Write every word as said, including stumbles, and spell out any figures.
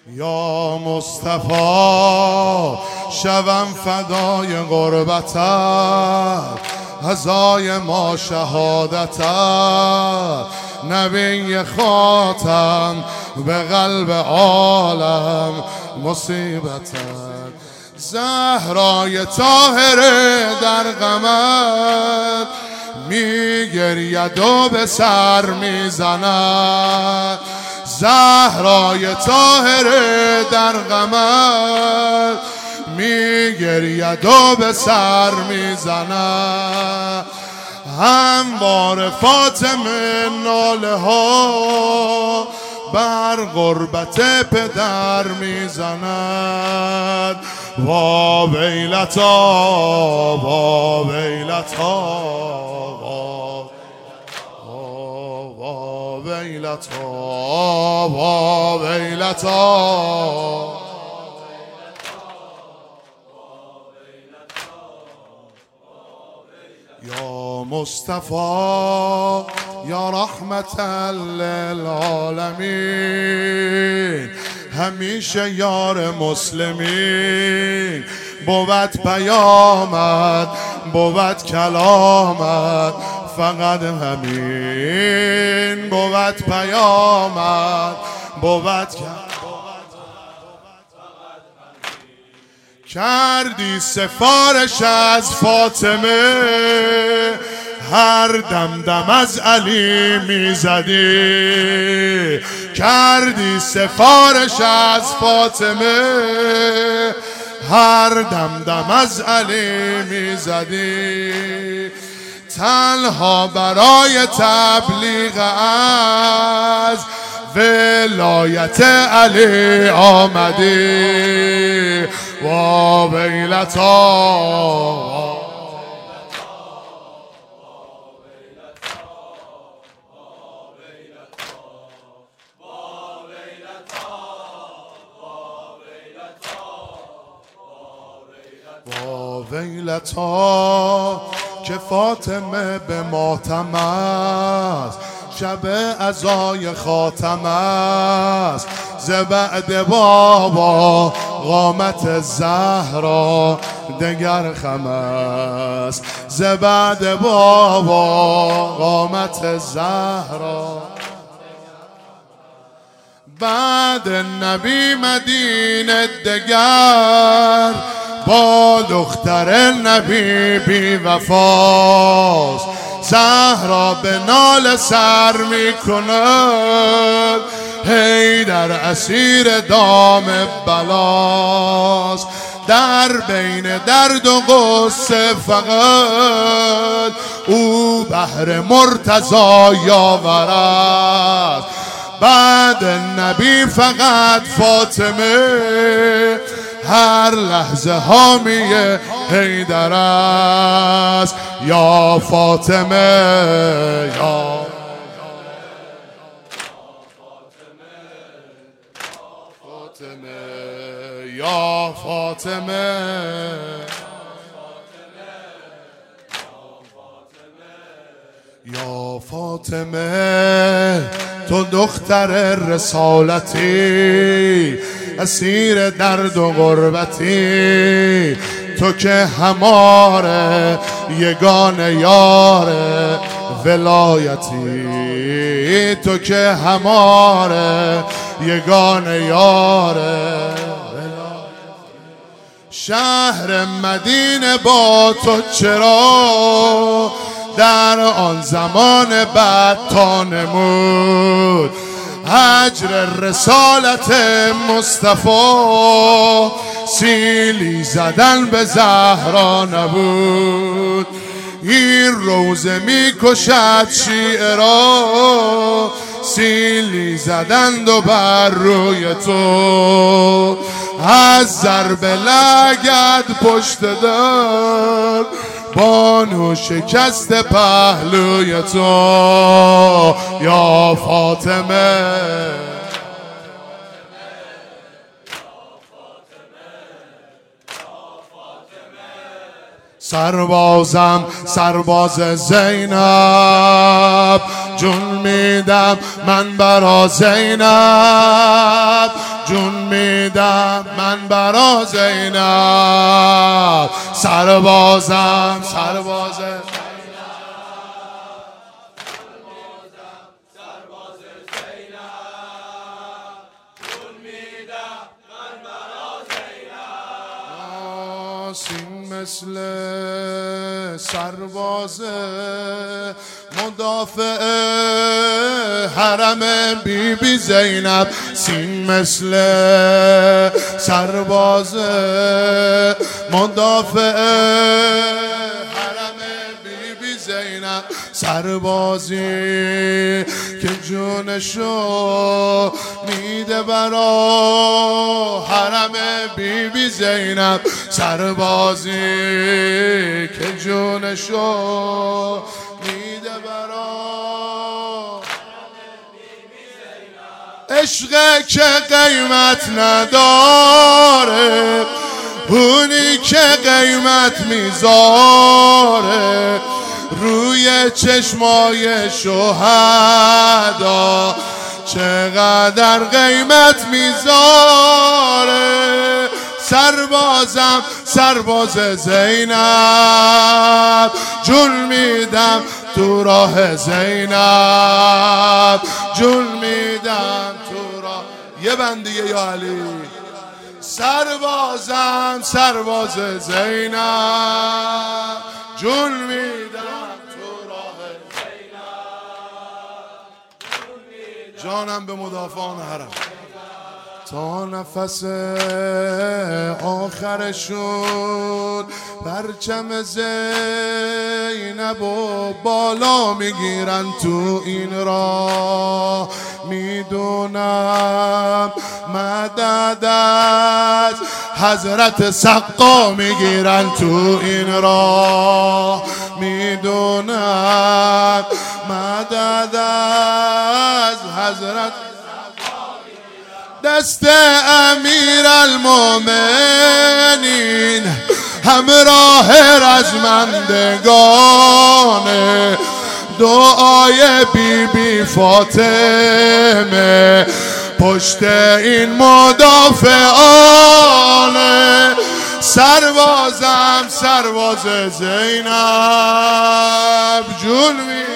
یا مصطفی شوم فدای غربتت، هزای ما شهادتت، نبی خاتم به قلب عالم مصیبتت. زهرای طاهره در غمت می گرید و به سر می زند. زهرای طاهره در غمت می گرید و به سر می زند. هموار فاطمه ناله ها بر غربت پدر می زند. وا ویلتا وا ویلتا وا ویلتا وا ویلتا. یا مصطفی یا رحمتا للعالمین، همیشه یار مسلمین. بود پیامت بود کلامت فقط همین. بود پیامت بود کلامت کردی سفارش از فاطمه، هر دم دم از علی میزدی. کردی سفارش از فاطمه، هر دم دم از علی میزدی. تنها برای تبلیغ از ولایت علی آمدی. وا ویلتا وا ویلتا که فاطمه به ماتم است، شب عزای خاتم است. ز بعد بابا قامت زهرا دگر خم است. ز بعد بابا قامت زهرا. بعد نبی مدینه دگر، با دختر نبی بی وفاست. زهرا به نال سر می کند، حیدر اسیر دام بلاست. در بین درد و غصه فقط او بهر مرتضی یاور است. بعد نبی فقط فاطمه، هر لحظه حامی حیدر است. یا فاطمه یا فاطمه یا فاطمه یا فاطمه، تو دختر رسالتی، اسیر درد و غربتی. تو که هماره یگان یار ولایتی. تو که هماره یگان یار ولایتی. شهر مدینه با تو چرا در آن زمان بد تا نمود. اجر رسالت مصطفی سیلی زدن به زهرا نبود. این روزه می کشد شیعه را، سیلی زدند و بر روی تو. از ضرب لگد پشت در، بانو شکست پهلوی تو. یا فاطمه سربازم سرباز زینب، جون میدم من برا زینب، جون میدم من برا زینب، سربازم سربازم سین مثل سرباز مدافع حرم بی بی زینب، سین مثل سرباز مدافع حرم بی بی زینب، سربازی که جونشو میده برا حرم بی بی زینب، سربازی که جونشو میده برا عشق که قیمت نداره، اونی که قیمت میذاره روی چشمای شهدا، چقدر قیمت میذاره. سربازم سرباز زینب، جون میدم تو راه زینب، جون میدم تو راه. یه بندیه یا علی. سربازم سرباز زینب، جون میدم تو راه زینب، جانم به مدافعان حرم تا نفس آخرشون. پرچم زینب و بالا میگیرن تو این راه، میدونم مدد از حضرت سقا میگیرن تو این راه، میدونم مدد از حضرت دست امیر المومنین همراه رزمندگان، دعای بی بی فاطمه پشت این مدافعان. سربازم سرباز زینب، جون می